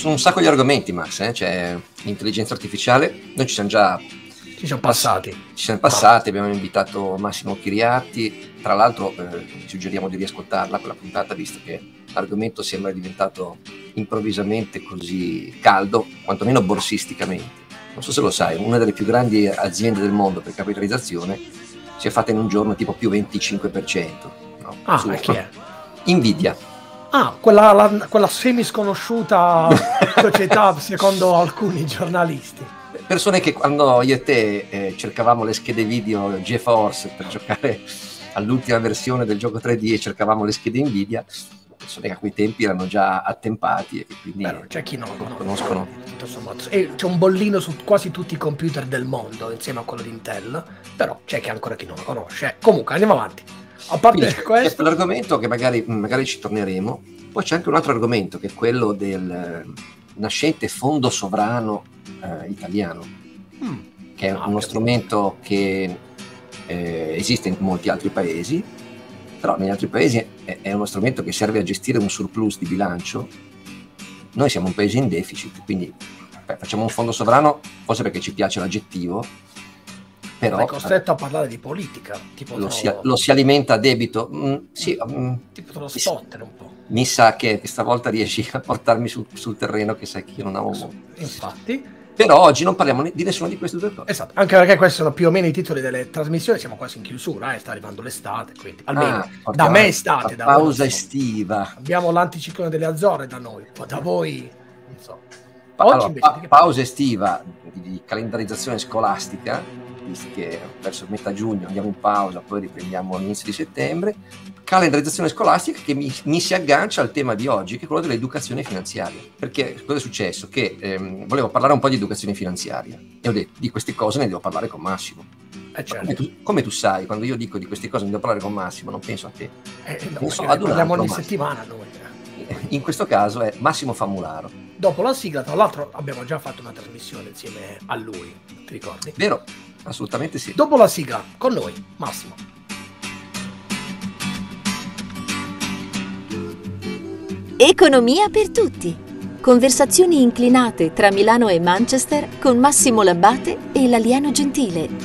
sono un sacco di argomenti, Max, c'è l'intelligenza artificiale, noi ci siamo passati, abbiamo invitato Massimo Chiriatti, tra l'altro suggeriamo di riascoltarla quella puntata, visto che l'argomento sembra diventato improvvisamente così caldo, quantomeno borsisticamente. Non so se lo sai, una delle più grandi aziende del mondo per capitalizzazione si è fatta in un giorno tipo più 25%. No? Chi è? Nvidia. Quella semi-sconosciuta società secondo alcuni giornalisti. Persone che quando io e te cercavamo le schede video GeForce per giocare all'ultima versione del gioco 3D e cercavamo le schede Nvidia, persone che a quei tempi erano già attempati e che quindi c'è chi non lo conoscono. E c'è un bollino su quasi tutti i computer del mondo insieme a quello di Intel, però c'è che ancora chi non lo conosce. Comunque andiamo avanti. A parte questo, c'è l'argomento che magari ci torneremo. Poi c'è anche un altro argomento che è quello del nascente fondo sovrano italiano, che è uno strumento che esiste in molti altri paesi, però negli altri paesi è uno strumento che serve a gestire un surplus di bilancio. Noi siamo un paese in deficit, quindi facciamo un fondo sovrano forse perché ci piace l'aggettivo, però sei costretto a parlare di politica, tipo lo si alimenta a debito. Sì, tipo te lo spottere un po'. Mi sa che stavolta riesci a portarmi sul terreno che sai che io non amo molto. Infatti. Però oggi non parliamo di nessuna di queste due cose. Esatto, anche perché questi sono più o meno i titoli delle trasmissioni, siamo quasi in chiusura, sta arrivando l'estate, quindi almeno da me estate. Da pausa estiva. Abbiamo l'anticiclone delle Azzorre da noi, da voi, non so. Pausa estiva di calendarizzazione scolastica, visto che verso metà giugno andiamo in pausa, poi riprendiamo all'inizio di settembre. Calendarizzazione scolastica che mi si aggancia al tema di oggi, che è quello dell'educazione finanziaria. Perché cosa è successo? Che volevo parlare un po' di educazione finanziaria e ho detto di queste cose ne devo parlare con Massimo. Certo. Come tu sai, quando io dico di queste cose ne devo parlare con Massimo, non penso a te. Penso ad parliamo ogni settimana noi. In questo caso è Massimo Famularo. Dopo la sigla, tra l'altro, abbiamo già fatto una trasmissione insieme a lui, ti ricordi? Vero, assolutamente sì. Dopo la sigla, con noi, Massimo. Economia per tutti. Conversazioni inclinate tra Milano e Manchester con Massimo Labbate e l'alieno gentile.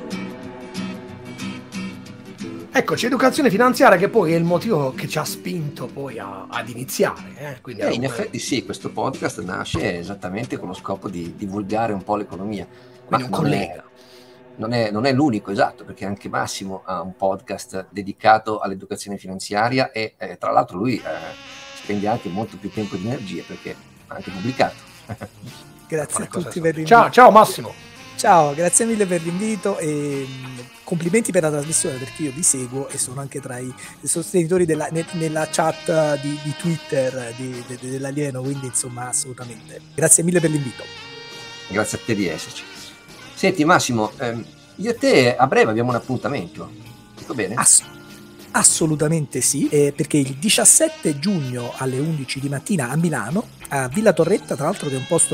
Eccoci, educazione finanziaria, che poi è il motivo che ci ha spinto poi ad iniziare. Quindi in effetti sì, questo podcast nasce esattamente con lo scopo di divulgare un po' l'economia. Ma un collega. Non è l'unico, esatto, perché anche Massimo ha un podcast dedicato all'educazione finanziaria e tra l'altro lui spende anche molto più tempo e energie perché ha anche pubblicato. Grazie a tutti per l'invito. Ciao Massimo. Ciao, grazie mille per l'invito e complimenti per la trasmissione, perché io vi seguo e sono anche tra i sostenitori nella chat di Twitter dell'alieno, quindi insomma assolutamente. Grazie mille per l'invito. Grazie a te di esserci. Senti Massimo, io e te a breve abbiamo un appuntamento, tutto bene? Assolutamente sì, perché il 17 giugno alle 11 di mattina a Milano, a Villa Torretta, tra l'altro che è un posto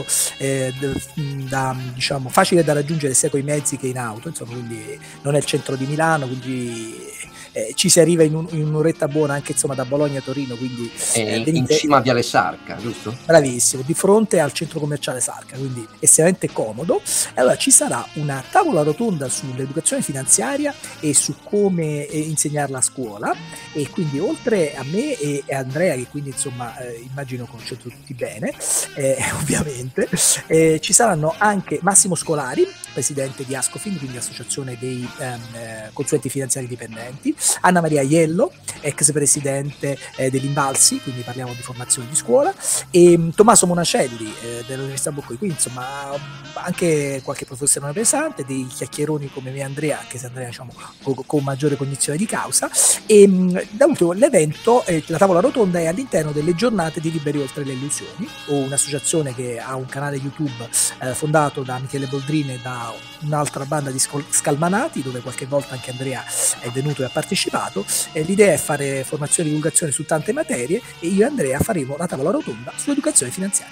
diciamo facile da raggiungere sia coi mezzi che in auto, insomma, quindi non è il centro di Milano, quindi ci si arriva in un'oretta buona anche insomma da Bologna a Torino, quindi in cima a Viale Sarca, giusto? Bravissimo, di fronte al centro commerciale Sarca, quindi estremamente comodo. Allora ci sarà una tavola rotonda sull'educazione finanziaria e su come insegnarla a scuola, e quindi oltre a me e Andrea, che quindi insomma immagino conoscete tutti bene, ovviamente ci saranno anche Massimo Scolari, presidente di Ascofin, quindi associazione dei consulenti finanziari dipendenti, Anna Maria Iello, ex presidente dell'Invalsi, quindi parliamo di formazione di scuola, e Tommaso Monacelli dell'Università Bocconi, quindi insomma anche qualche professore pesante, dei chiacchieroni come me e Andrea, anche se Andrea diciamo con maggiore cognizione di causa. E da ultimo l'evento, la tavola rotonda è all'interno delle giornate di Liberi Oltre le Illusioni, un'associazione che ha un canale YouTube fondato da Michele Boldrini e da un'altra banda di Scalmanati, dove qualche volta anche Andrea è venuto e ha partecipato. L'idea è fare formazione e divulgazione su tante materie, e io e Andrea faremo la tavola rotonda sull'educazione finanziaria.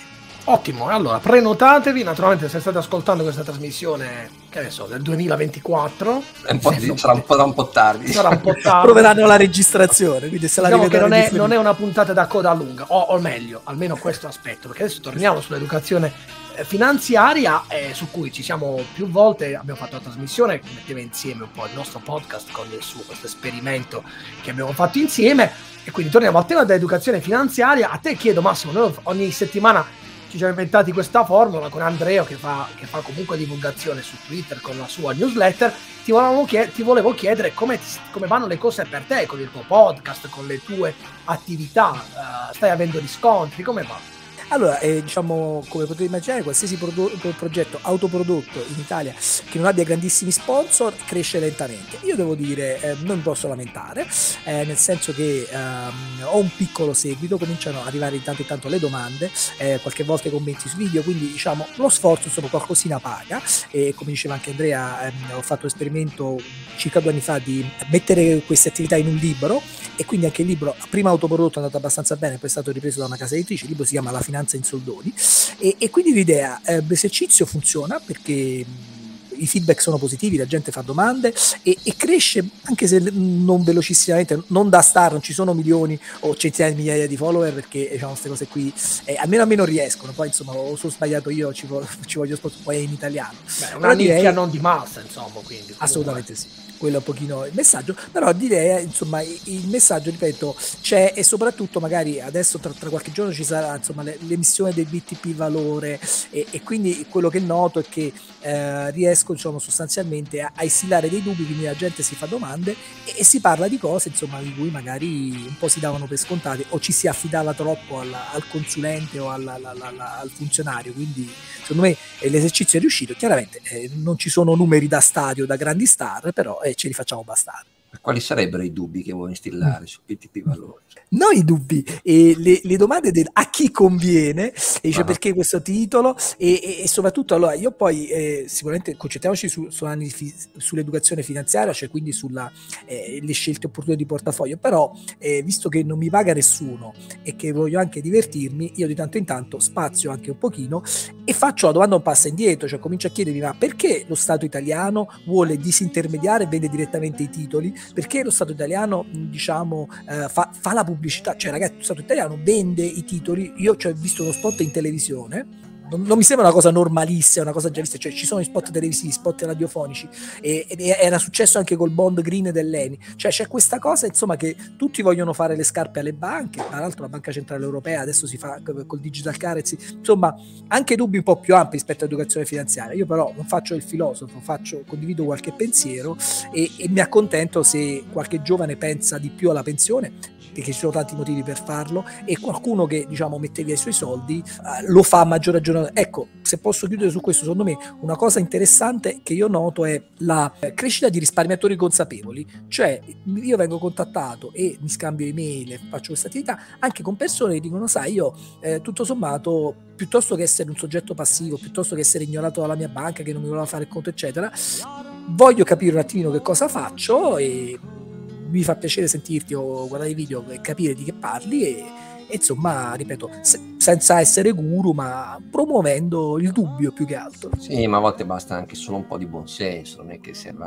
Ottimo, allora prenotatevi, naturalmente se state ascoltando questa trasmissione, che adesso del 2024, sarà un po' tardi. Proveranno la registrazione, quindi se diciamo che non è una puntata da coda lunga, o meglio, almeno questo aspetto, perché adesso torniamo sull'educazione finanziaria, su cui ci siamo più volte, abbiamo fatto la trasmissione che metteva insieme un po' il nostro podcast con il suo, questo esperimento che abbiamo fatto insieme, e quindi torniamo al tema dell'educazione finanziaria. A te chiedo, Massimo, noi ogni settimana ci siamo inventati questa formula con Andrea che fa comunque divulgazione su Twitter con la sua newsletter. Ti volevo chiedere come vanno le cose per te con il tuo podcast, con le tue attività, stai avendo riscontri, come va? Allora, diciamo, come potete immaginare, qualsiasi progetto autoprodotto in Italia che non abbia grandissimi sponsor cresce lentamente. Io devo dire, non mi posso lamentare, nel senso che ho un piccolo seguito, cominciano ad arrivare intanto in tanto le domande, qualche volta i commenti su video, quindi diciamo lo sforzo insomma qualcosina paga, e come diceva anche Andrea, ho fatto l'esperimento circa 2 anni fa di mettere queste attività in un libro, e quindi anche il libro, prima autoprodotto, è andato abbastanza bene, poi è stato ripreso da una casa editrice. Il libro si chiama La finanza in soldoni, e quindi l'idea, l'esercizio funziona perché i feedback sono positivi, la gente fa domande e cresce, anche se non velocissimamente, non da star, non ci sono milioni o centinaia di migliaia di follower, perché diciamo queste cose qui almeno a me non riescono. Poi insomma, o sono sbagliato io, ci voglio poi in italiano. Beh, una nicchia non di massa, insomma, quindi assolutamente sì, quello è un pochino il messaggio, però direi insomma il messaggio, ripeto, c'è, e soprattutto magari adesso tra qualche giorno ci sarà insomma l'emissione del BTP valore, e quindi quello che noto è che riesco insomma sostanzialmente a instillare dei dubbi, quindi la gente si fa domande e si parla di cose insomma di cui magari un po' si davano per scontate, o ci si affidava troppo al consulente o al funzionario. Quindi secondo me l'esercizio è riuscito. Chiaramente non ci sono numeri da stadio, da grandi star, però ce li facciamo bastare. Quali sarebbero i dubbi che vuoi instillare su BTP valore? No, i dubbi, le domande a chi conviene, perché questo titolo, e soprattutto, allora io poi sicuramente concentriamoci sull'educazione finanziaria, cioè quindi sulla le scelte opportune di portafoglio, però visto che non mi paga nessuno e che voglio anche divertirmi, io di tanto in tanto spazio anche un pochino e faccio la domanda un passo indietro, cioè comincio a chiedermi: ma perché lo Stato italiano vuole disintermediare e vende direttamente i titoli? Perché lo Stato italiano diciamo fa la pubblicità? Cioè ragazzi, lo Stato italiano vende i titoli. Io ho visto uno spot in televisione, non mi sembra una cosa normalissima, una cosa già vista, cioè ci sono gli spot televisivi, spot radiofonici, e era successo anche col bond green dell'ENI, cioè c'è questa cosa insomma che tutti vogliono fare le scarpe alle banche. Tra l'altro la Banca Centrale Europea adesso si fa col digital currency, insomma anche dubbi un po' più ampi rispetto all'educazione finanziaria. Io però non faccio il filosofo, condivido qualche pensiero e mi accontento se qualche giovane pensa di più alla pensione, perché ci sono tanti motivi per farlo, e qualcuno che diciamo mette via i suoi soldi lo fa a maggior ragione. Ecco, se posso chiudere su questo, secondo me una cosa interessante che io noto è la crescita di risparmiatori consapevoli. Cioè io vengo contattato e mi scambio email, faccio questa attività anche con persone che dicono: sai, io tutto sommato, piuttosto che essere un soggetto passivo, piuttosto che essere ignorato dalla mia banca che non mi voleva fare il conto eccetera, voglio capire un attimino che cosa faccio, e mi fa piacere sentirti o guardare i video e capire di che parli, e insomma, ripeto, senza essere guru, ma promuovendo il dubbio più che altro. Sì, ma a volte basta anche solo un po' di buonsenso, non è che serva.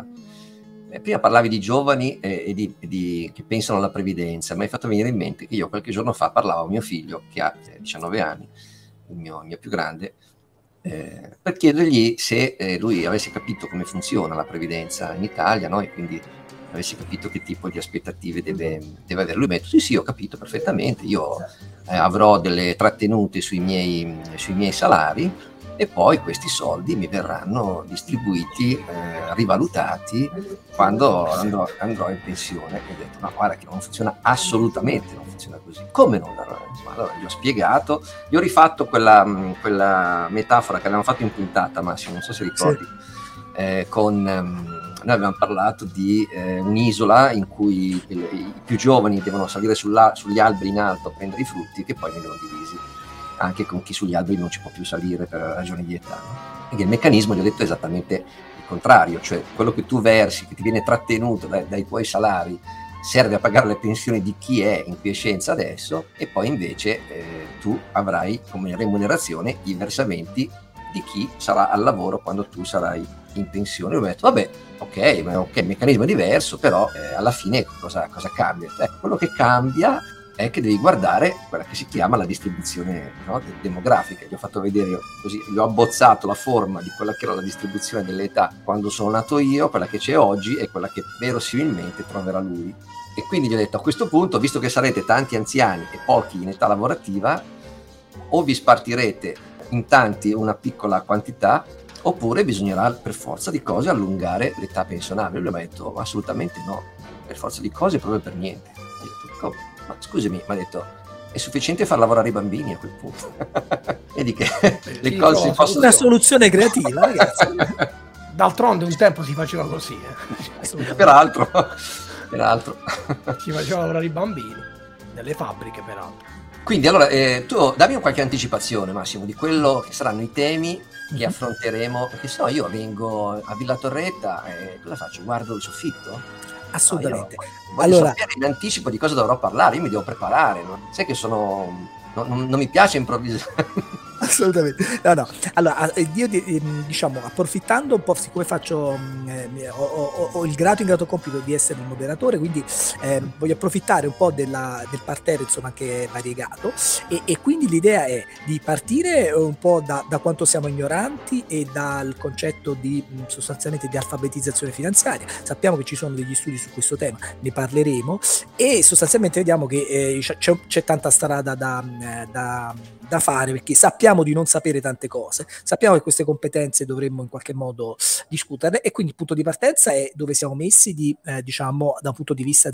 Prima parlavi di giovani che pensano alla previdenza, mi hai fatto venire in mente che io qualche giorno fa parlavo a mio figlio, che ha 19 anni, il mio più grande, per chiedergli se lui avesse capito come funziona la previdenza in Italia, no? E quindi avessi capito che tipo di aspettative deve avere. Lui mi ha detto: sì, ho capito perfettamente, io avrò delle trattenute sui miei salari, e poi questi soldi mi verranno distribuiti, rivalutati quando andrò in pensione. E ho detto: no, guarda che non funziona assolutamente, non funziona così. Come non? Allora gli ho spiegato, gli ho rifatto quella metafora che avevamo fatto in puntata, Massimo, non so se ricordi, sì. Noi abbiamo parlato di un'isola in cui i più giovani devono salire sugli alberi in alto a prendere i frutti, che poi vengono divisi anche con chi sugli alberi non ci può più salire per ragioni di età, no? E il meccanismo, gli ho detto, è esattamente il contrario, cioè quello che tu versi, che ti viene trattenuto dai tuoi salari serve a pagare le pensioni di chi è in quiescenza adesso, e poi invece tu avrai come remunerazione i versamenti di chi sarà al lavoro quando tu sarai in pensione. Ho detto vabbè, ok, meccanismo diverso, però alla fine cosa cambia? Quello che cambia è che devi guardare quella che si chiama la distribuzione, no, demografica. Gli ho fatto vedere così, gli ho abbozzato la forma di quella che era la distribuzione dell'età quando sono nato io, quella che c'è oggi e quella che verosimilmente troverà lui. E quindi gli ho detto, a questo punto, visto che sarete tanti anziani e pochi in età lavorativa, o vi spartirete in tanti una piccola quantità, oppure bisognerà per forza di cose allungare l'età pensionabile. Lui mi ha detto assolutamente no, per forza di cose proprio per niente. Ho detto, come? Ma scusami, mi ha detto, è sufficiente far lavorare i bambini a quel punto. Vedi che le cose si possono... Una soluzione creativa, ragazzi. D'altronde un tempo si faceva così. Peraltro. Si faceva lavorare i bambini, nelle fabbriche peraltro. Quindi allora, tu dammi qualche anticipazione, Massimo, di quello che saranno i temi che affronteremo, perché sennò io vengo a Villa Torretta e cosa faccio? Guardo il soffitto? Assolutamente. No, voglio sapere in anticipo di cosa dovrò parlare, io mi devo preparare, no? Sai che non mi piace improvvisare. Assolutamente. No. Allora, io diciamo, approfittando un po', siccome faccio ho il ingrato compito di essere un moderatore, quindi voglio approfittare un po' del parterre, insomma, che è variegato, e quindi l'idea è di partire un po' da quanto siamo ignoranti e dal concetto di sostanzialmente di alfabetizzazione finanziaria. Sappiamo che ci sono degli studi su questo tema, ne parleremo, e sostanzialmente vediamo che c'è tanta strada da fare, perché sappiamo di non sapere tante cose, sappiamo che queste competenze dovremmo in qualche modo discutere, e quindi il punto di partenza è dove siamo messi diciamo da un punto di vista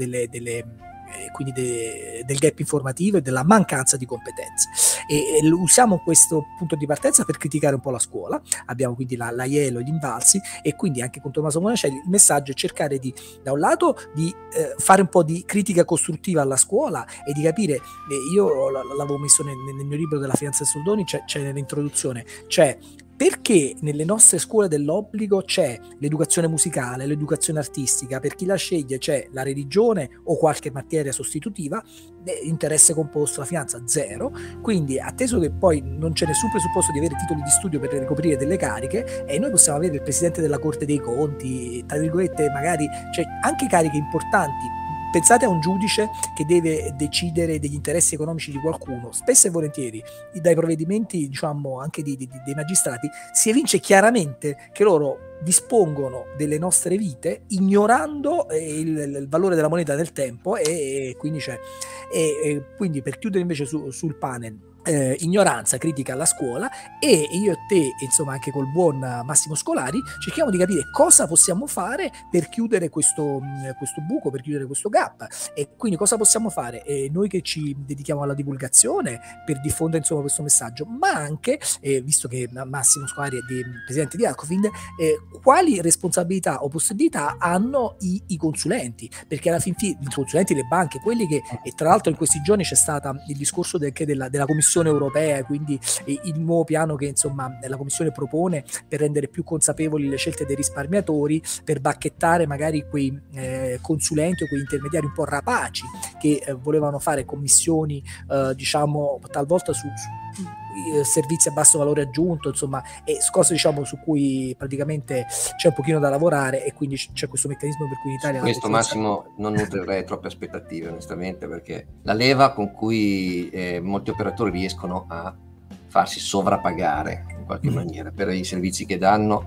quindi del gap informativo e della mancanza di competenze, e usiamo questo punto di partenza per criticare un po' la scuola. Abbiamo quindi la IELO e gli invalsi, e quindi anche con Tommaso Monacelli il messaggio è cercare da un lato di fare un po' di critica costruttiva alla scuola e di capire, io l'avevo messo nel mio libro della finanza Soldoni, c'è nell'introduzione, perché nelle nostre scuole dell'obbligo c'è l'educazione musicale, l'educazione artistica, per chi la sceglie c'è la religione o qualche materia sostitutiva, interesse composto, la finanza zero. Quindi, atteso che poi non c'è nessun presupposto di avere titoli di studio per ricoprire delle cariche, e noi possiamo avere il presidente della Corte dei Conti, tra virgolette, magari anche cariche importanti. Pensate a un giudice che deve decidere degli interessi economici di qualcuno. Spesso e volentieri dai provvedimenti, diciamo, anche dei magistrati si evince chiaramente che loro dispongono delle nostre vite ignorando il valore della moneta nel tempo, e quindi quindi, per chiudere invece sul panel, ignoranza, critica alla scuola, e io e te, insomma, anche col buon Massimo Scolari, cerchiamo di capire cosa possiamo fare per chiudere questo buco, per chiudere questo gap, e quindi cosa possiamo fare noi che ci dedichiamo alla divulgazione per diffondere, insomma, questo messaggio, ma anche, visto che Massimo Scolari è presidente di Alcofind, quali responsabilità o possibilità hanno i consulenti, perché alla fin fine i consulenti, le banche, quelli che, e tra l'altro in questi giorni c'è stato il discorso anche della Commissione europea, quindi il nuovo piano che, insomma, la Commissione propone per rendere più consapevoli le scelte dei risparmiatori, per bacchettare magari quei consulenti o quei intermediari un po' rapaci che volevano fare commissioni diciamo talvolta su servizi a basso valore aggiunto, insomma, e cose, diciamo, su cui praticamente c'è un pochino da lavorare, e quindi c'è questo meccanismo per cui in Italia questo Massimo non nutrirei troppe aspettative, onestamente, perché la leva con cui molti operatori riescono a farsi sovrappagare in qualche maniera per i servizi che danno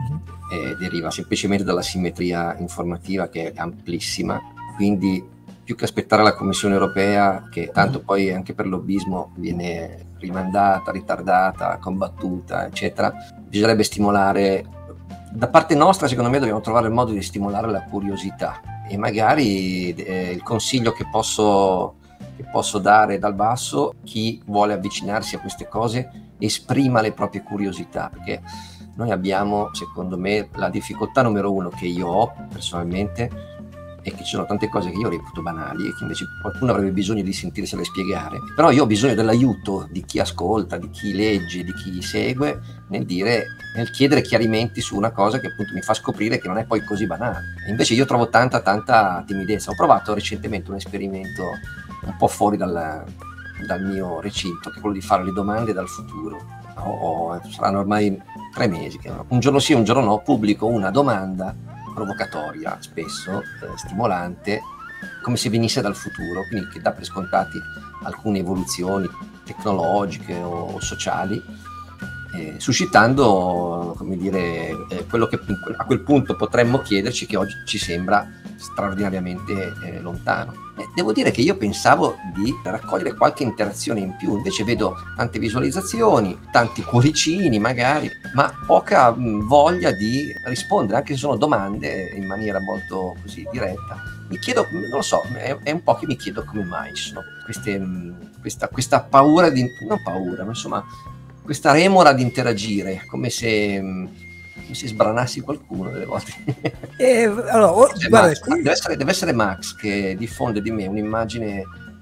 deriva semplicemente dalla simmetria informativa, che è amplissima. Quindi, più che aspettare la Commissione europea, che tanto poi anche per lobbismo viene rimandata, ritardata, combattuta, eccetera, bisognerebbe stimolare, da parte nostra, secondo me dobbiamo trovare il modo di stimolare la curiosità, e magari il consiglio che posso dare dal basso: chi vuole avvicinarsi a queste cose esprima le proprie curiosità, perché noi abbiamo, secondo me, la difficoltà numero uno che io ho personalmente e che ci sono tante cose che io reputo banali e che invece qualcuno avrebbe bisogno di sentirsele spiegare, però io ho bisogno dell'aiuto di chi ascolta, di chi legge, di chi segue nel chiedere chiarimenti su una cosa che appunto mi fa scoprire che non è poi così banale. E invece io trovo tanta timidezza. Ho provato recentemente un esperimento un po' fuori dal mio recinto, che è quello di fare le domande dal futuro. Saranno ormai 3 mesi che un giorno sì, un giorno no, pubblico una domanda provocatoria, spesso stimolante, come se venisse dal futuro, quindi che dà per scontati alcune evoluzioni tecnologiche o sociali, suscitando, come dire, quello che a quel punto potremmo chiederci, che oggi ci sembra straordinariamente lontano. Devo dire che io pensavo di raccogliere qualche interazione in più, invece vedo tante visualizzazioni, tanti cuoricini magari, ma poca voglia di rispondere, anche se sono domande in maniera molto così diretta. Mi chiedo, non lo so, è un po' che mi chiedo come mai ci sono questa paura non paura, ma insomma questa remora di interagire, come se sbranassi qualcuno delle volte. Allora, guarda, deve essere Max che diffonde di me un'immagine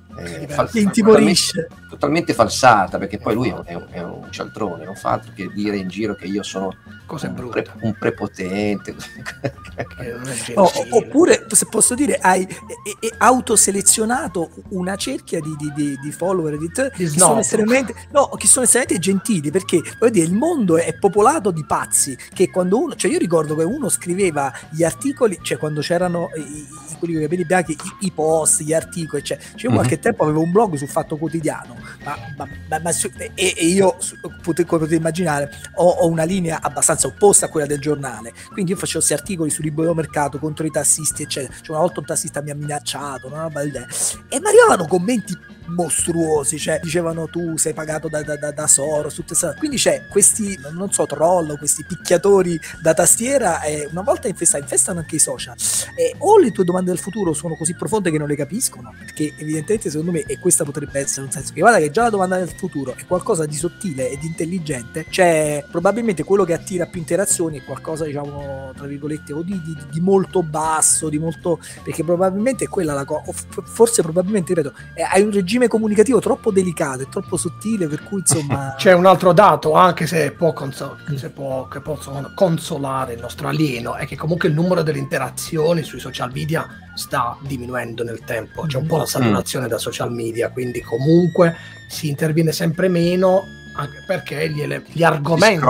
totalmente falsata, perché poi lui è un cialtrone, non fa altro che dire in giro che io sono un prepotente. Oppure, se posso dire, hai autoselezionato una cerchia di follower che sono estremamente gentili, perché voglio dire, il mondo è popolato di pazzi, che quando uno, cioè io ricordo che uno scriveva gli articoli, cioè quando c'erano quelli con i capelli bianchi, i post, gli articoli, cioè io qualche tempo avevo un blog sul Fatto Quotidiano, e io, come potete immaginare, ho una linea abbastanza opposta a quella del giornale, quindi io facevo questi articoli sul libero mercato contro i tassisti, eccetera. Cioè, una volta un tassista mi ha minacciato, una roba del genere, e mi arrivavano commenti mostruosi, cioè dicevano tu sei pagato da Soros, quindi c'è questi, non so, troll, questi picchiatori da tastiera, una volta infestano anche i social, o le tue domande del futuro sono così profonde che non le capiscono, perché evidentemente secondo me, e questa potrebbe essere un senso, che guarda che già la domanda del futuro è qualcosa di sottile e di intelligente, cioè probabilmente quello che attira più interazioni è qualcosa, diciamo, tra virgolette, o di molto basso, di molto, perché probabilmente è quella la cosa, forse probabilmente, ripeto, hai un regime comunicativo troppo delicato e troppo sottile, per cui insomma c'è un altro dato, anche se che possono consolare il nostro alieno, è che comunque il numero delle interazioni sui social media sta diminuendo nel tempo, c'è un po' la saturazione da social media, quindi comunque si interviene sempre meno, anche perché gli argomenti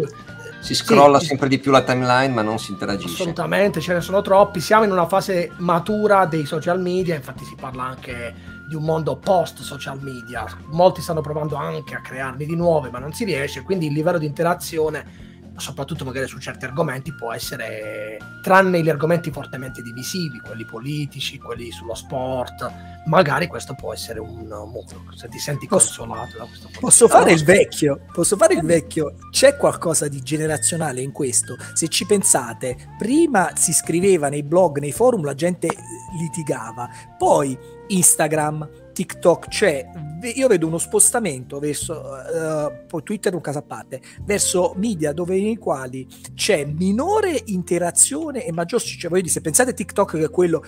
si scrolla sempre di più la timeline, ma non si interagisce. Assolutamente, ce ne sono troppi. Siamo in una fase matura dei social media, infatti si parla anche di un mondo post social media. Molti stanno provando anche a crearne di nuove, ma non si riesce, quindi il livello di interazione, soprattutto magari su certi argomenti, può essere, tranne gli argomenti fortemente divisivi, quelli politici, quelli sullo sport, magari questo può essere un muro, se ti senti consolato da questo punto. Posso fare il vecchio, c'è qualcosa di generazionale in questo. Se ci pensate, prima si scriveva nei blog, nei forum, la gente litigava, poi Instagram, TikTok, cioè io vedo uno spostamento verso poi Twitter è un caso a parte, verso media nei quali c'è minore interazione e maggior, cioè voglio dire, se pensate a TikTok, che è quello,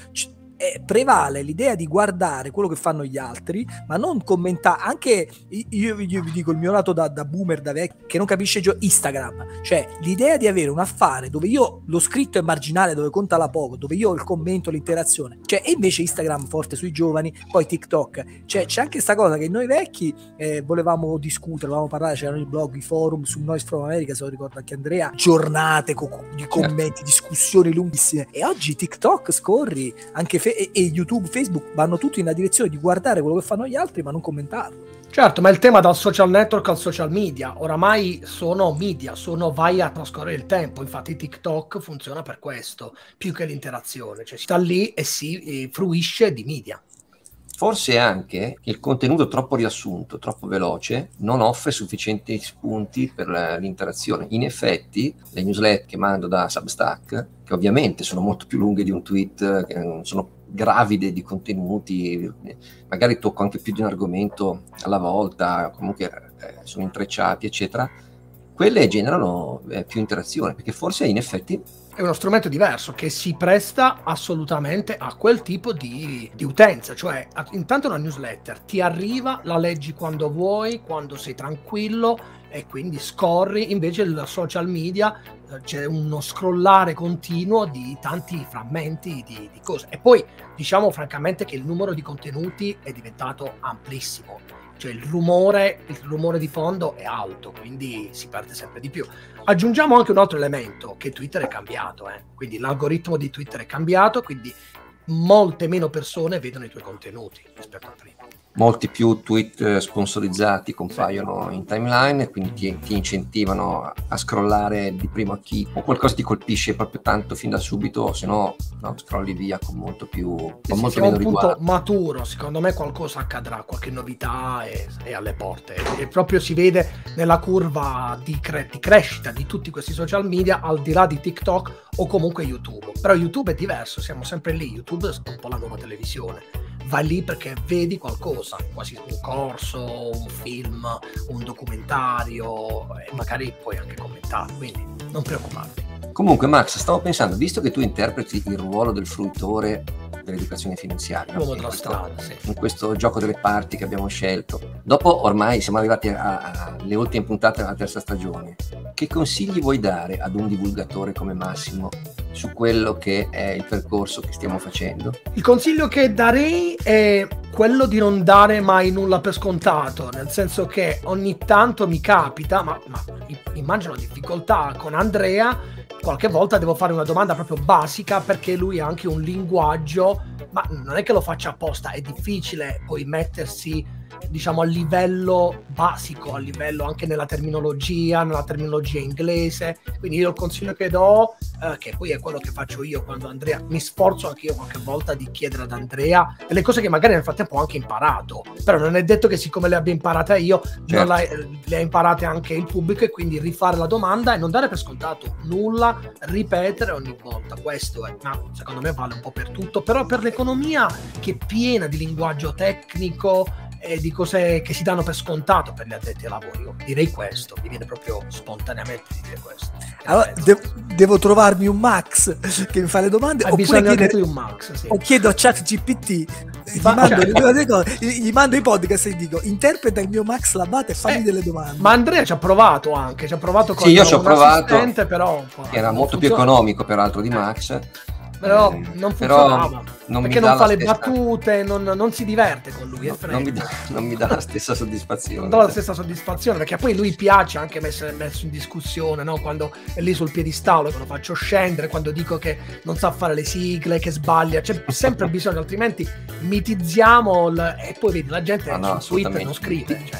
prevale l'idea di guardare quello che fanno gli altri, ma non commentare. Anche io vi dico il mio lato da boomer, da vecchio, che non capisce Instagram, cioè l'idea di avere un affare dove io lo scritto è marginale, dove conta la poco, dove io ho il commento, l'interazione, cioè, e invece Instagram forte sui giovani, poi TikTok, cioè c'è anche questa cosa che noi vecchi volevamo discutere, volevamo parlare, c'erano i blog, i forum, su Noise from America, se lo ricordo anche Andrea, giornate di commenti, discussioni lunghissime, e oggi TikTok scorri, anche e YouTube, Facebook vanno tutti nella direzione di guardare quello che fanno gli altri ma non commentarlo. Certo, ma il tema dal social network al social media, oramai sono media, vai a trascorrere il tempo, infatti TikTok funziona per questo, più che l'interazione, cioè si sta lì e si fruisce di media. Forse anche il contenuto troppo riassunto, troppo veloce, non offre sufficienti spunti per l'interazione. In effetti, le newsletter che mando da Substack, che ovviamente sono molto più lunghe di un tweet, che sono gravide di contenuti, magari tocco anche più di un argomento alla volta, comunque sono intrecciati, eccetera, quelle generano più interazione, perché forse in effetti È uno strumento diverso che si presta assolutamente a quel tipo di utenza, cioè intanto una newsletter ti arriva, la leggi quando vuoi, quando sei tranquillo e quindi scorri. Invece il social media c'è uno scrollare continuo di tanti frammenti di cose, e poi diciamo francamente che il numero di contenuti è diventato amplissimo, cioè il rumore di fondo è alto, quindi si perde sempre di più. Aggiungiamo anche un altro elemento, che Twitter è cambiato, quindi l'algoritmo di Twitter è cambiato, quindi molte meno persone vedono i tuoi contenuti rispetto a prima. Molti più tweet sponsorizzati compaiono in timeline e quindi ti incentivano a scrollare di primo acchito, o qualcosa ti colpisce proprio tanto fin da subito, se no scrolli via con molto molto meno riguardo. Punto maturo, secondo me qualcosa accadrà, qualche novità è alle porte, e proprio si vede nella curva di crescita di tutti questi social media, al di là di TikTok o comunque YouTube. Però YouTube è diverso, siamo sempre lì, YouTube è un po' la nuova televisione. Vai lì perché vedi qualcosa, quasi un corso, un film, un documentario, e magari puoi anche commentare, quindi non preoccuparti. Comunque Max, stavo pensando, visto che tu interpreti il ruolo del fruitore dell'educazione finanziaria, in questo gioco delle parti che abbiamo scelto, dopo ormai siamo arrivati alle ultime puntate della terza stagione, che consigli vuoi dare ad un divulgatore come Massimo su quello che è il percorso che stiamo facendo? Il consiglio che darei è quello di non dare mai nulla per scontato, nel senso che ogni tanto mi capita, ma immagino difficoltà con Andrea, qualche volta devo fare una domanda proprio basica perché lui ha anche un linguaggio, ma non è che lo faccia apposta, è difficile poi mettersi diciamo a livello basico, a livello anche nella terminologia inglese. Quindi io il consiglio che do, che poi è quello che faccio io quando Andrea, mi sforzo anche io qualche volta di chiedere ad Andrea delle cose che magari nel frattempo ho anche imparato, però non è detto che siccome le abbia imparate io, certo, le ha imparate anche il pubblico, e quindi rifare la domanda e non dare per scontato nulla, ripetere ogni volta. Questo è, ma secondo me vale un po' per tutto, però per l'economia, che è piena di linguaggio tecnico e di cose che si danno per scontato per gli addetti ai lavori, io direi questo, mi viene proprio spontaneamente di dire questo. Allora, devo trovarmi un Max che mi fa le domande, hai bisogno anche tu di un Max, sì. O chiedo a ChatGPT, gli mando i podcast e gli dico interpreta il mio Max Labate e fammi delle domande. Ma Andrea ci ha provato con sì, io ci ho provato, però era molto più economico peraltro di Max, però non funzionava, perché non fa le battute, non si diverte con lui, non mi dà la stessa soddisfazione. Non dà la stessa soddisfazione, perché poi lui piace anche messo in discussione, no? Quando è lì sul piedistallo, che lo faccio scendere, quando dico che non sa fare le sigle, che sbaglia, c'è sempre bisogno, altrimenti mitizziamo e poi vedi la gente su Twitter non scrive, cioè,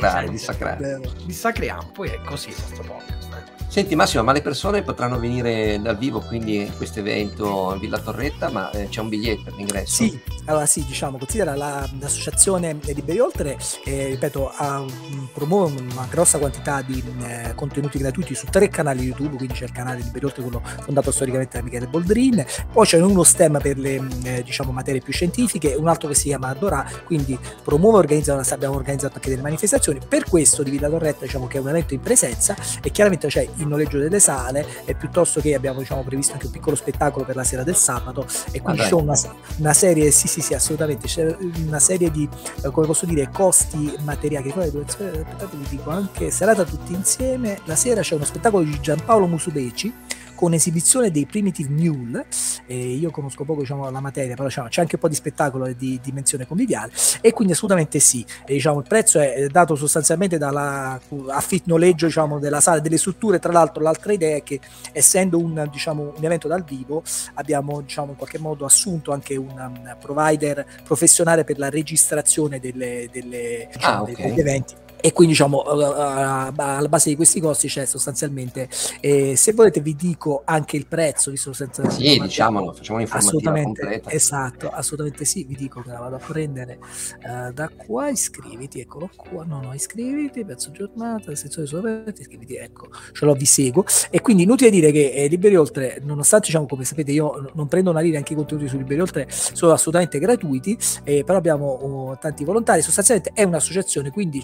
dissacriamo, poi è così il nostro podcast. Senti Massimo, ma le persone potranno venire dal vivo quindi in questo evento in Villa Torretta, ma c'è un biglietto per l'ingresso? Sì, allora sì, diciamo, considera l'associazione Liberi Oltre, ripeto, promuove una grossa quantità di contenuti gratuiti su 3 canali YouTube, quindi c'è il canale Liberi Oltre, quello fondato storicamente da Michele Boldrin, poi c'è uno STEM per le diciamo materie più scientifiche, un altro che si chiama Adora, quindi promuove, abbiamo organizzato anche delle manifestazioni. Per questo di Villa Torretta, diciamo che è un evento in presenza, e chiaramente c'è il noleggio delle sale, piuttosto che abbiamo diciamo previsto anche un piccolo spettacolo per la sera del sabato, e quindi c'è una serie, sì assolutamente, c'è una serie di come posso dire costi materiali. Aspettate, vi dico anche serata tutti insieme. La sera c'è uno spettacolo di Giampaolo Musubeci con esibizione dei Primitive Mule, io conosco poco diciamo la materia, però c'è anche un po' di spettacolo e di dimensione conviviale, e quindi assolutamente sì, diciamo il prezzo è dato sostanzialmente dalla affitto noleggio diciamo della sala, delle strutture. Tra l'altro l'altra idea è che, essendo un evento dal vivo, abbiamo diciamo in qualche modo assunto anche un provider professionale per la registrazione degli eventi. E quindi diciamo alla base di questi costi c'è sostanzialmente, se volete vi dico anche il prezzo, visto senza diciamolo, facciamo un'informativa completa. Esatto, assolutamente sì, vi dico che la vado a prendere da qua. Iscriviti, eccolo qua, iscriviti, pezzo giornata, sezione sopra, iscriviti, ecco, ce l'ho, vi seguo. E quindi inutile dire che Liberi Oltre, nonostante diciamo come sapete io non prendo una lira, anche i contenuti su Liberi Oltre sono assolutamente gratuiti, però abbiamo tanti volontari. Sostanzialmente è un'associazione, quindi c'è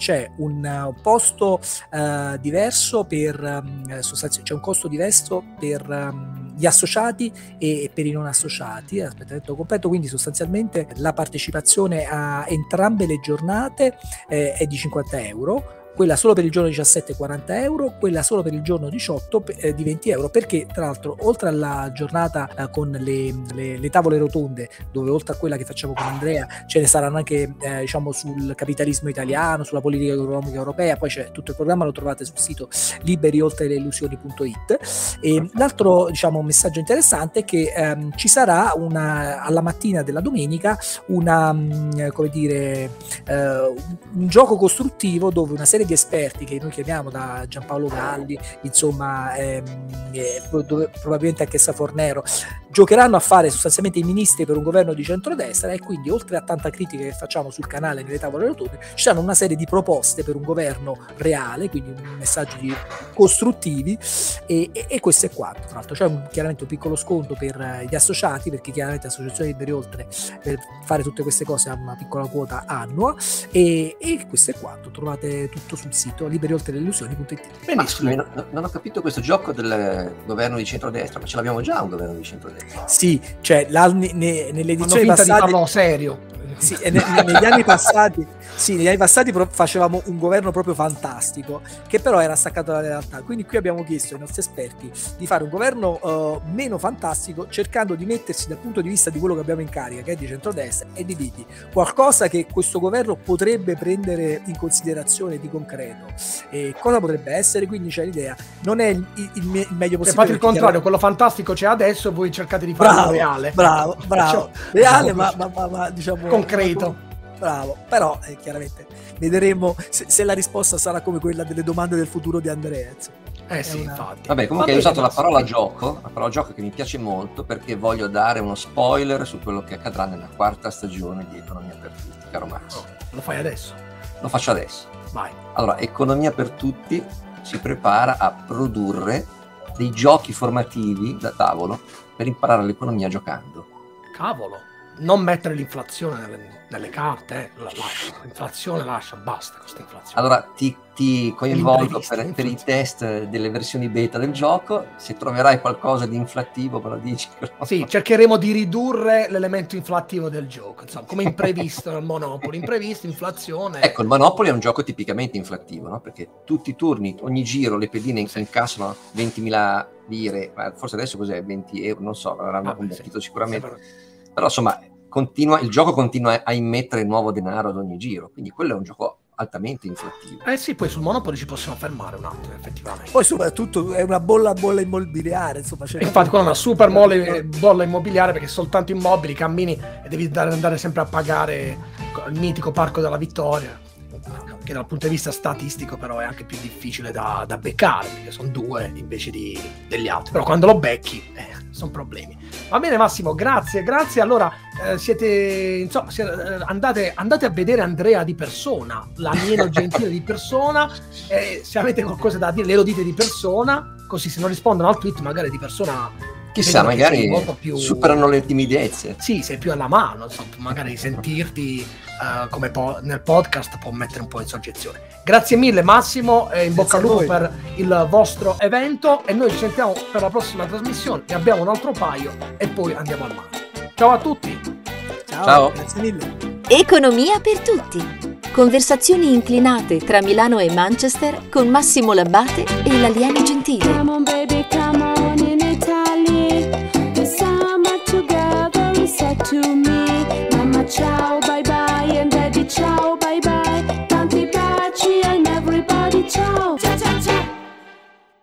un posto diverso per sostanzialmente, c'è un costo diverso per gli associati e per i non associati, aspettamento completo, quindi sostanzialmente la partecipazione a entrambe le giornate è di 50 euro. Quella solo per il giorno 17 40 euro, quella solo per il giorno 18 di 20 euro, perché tra l'altro oltre alla giornata con le tavole rotonde, dove oltre a quella che facciamo con Andrea ce ne saranno anche diciamo sul capitalismo italiano, sulla politica economica europea, poi c'è tutto il programma, lo trovate sul sito liberioltreleillusioni.it. E l'altro diciamo messaggio interessante è che ci sarà alla mattina della domenica un gioco costruttivo dove una serie di esperti che noi chiamiamo, da Giampaolo Galli, insomma, probabilmente anche Safornero, giocheranno a fare sostanzialmente i ministri per un governo di centrodestra, e quindi oltre a tanta critica che facciamo sul canale nelle tavole rotonde, ci saranno una serie di proposte per un governo reale, quindi un messaggio costruttivi, e questo è quanto. Tra l'altro c'è chiaramente un piccolo sconto per gli associati, perché chiaramente l'Associazione Liberi Oltre per fare tutte queste cose ha una piccola quota annua, e questo è quanto. Trovate tutto sul sito liberioltreleillusioni.it. Benissimo. Non ho capito questo gioco del governo di centrodestra, ma ce l'abbiamo già un governo di centrodestra. Sì, cioè nelle edizioni passate di farlo serio. Sì, negli anni passati facevamo un governo proprio fantastico, che però era staccato dalla realtà. Quindi qui abbiamo chiesto ai nostri esperti di fare un governo meno fantastico, cercando di mettersi dal punto di vista di quello che abbiamo in carica, che è di centrodestra, e di dirgli qualcosa che questo governo potrebbe prendere in considerazione di concreto. E cosa potrebbe essere? Quindi c'è l'idea, non è il meglio possibile. Fate il contrario, quello fantastico c'è adesso e voi cercate di farlo reale. Bravo. Reale, ma diciamo concreto. Bravo, però chiaramente vedremo se la risposta sarà come quella delle domande del futuro di Andrea. Sì, infatti. Vabbè, comunque hai usato la parola gioco che mi piace molto, perché voglio dare uno spoiler su quello che accadrà nella quarta stagione di Economia per Tutti, caro Max. Lo fai adesso? Lo faccio adesso. Vai. Allora, Economia per Tutti si prepara a produrre dei giochi formativi da tavolo per imparare l'economia giocando. Cavolo! Non mettere l'inflazione nelle carte, l'inflazione lascia, basta questa inflazione. Allora ti coinvolgo per i test delle versioni beta del gioco. Se troverai qualcosa di inflattivo me lo dici. Sì, cercheremo di ridurre l'elemento inflattivo del gioco, insomma, come imprevisto nel Monopoly, imprevisto, inflazione. Ecco, il Monopoly è un gioco tipicamente inflattivo, no? Perché tutti i turni, ogni giro le pedine incassano 20.000 lire, ma forse adesso cos'è, 20 euro, non so, avranno convertito sicuramente. Però insomma il gioco continua a immettere nuovo denaro ad ogni giro, quindi quello è un gioco altamente inflattivo. Sì, poi sul Monopoly ci possiamo fermare un attimo, effettivamente. Poi soprattutto è una bolla immobiliare, insomma. Infatti quella è una super bolla immobiliare, perché soltanto immobili, cammini e devi andare sempre a pagare il mitico Parco della Vittoria, che dal punto di vista statistico però è anche più difficile da beccare, perché sono 2 invece degli altri, però quando lo becchi sono problemi. Va bene Massimo, grazie. Allora andate a vedere Andrea di persona, l'alieno gentile di persona, se avete qualcosa da dire lo dite di persona, così se non rispondono al tweet magari di persona, chissà, magari superano le timidezze. Sì, sei più alla mano, insomma, magari sentirti come nel podcast può mettere un po' in soggezione. Grazie mille Massimo, in bocca al lupo per il vostro evento, e noi ci sentiamo per la prossima trasmissione, ne abbiamo un altro paio e poi andiamo al mare. Ciao a tutti. Ciao. Grazie mille. Economia per tutti. Conversazioni inclinate tra Milano e Manchester con Massimo Labbate e l'alieno gentile. Come on, baby, come on.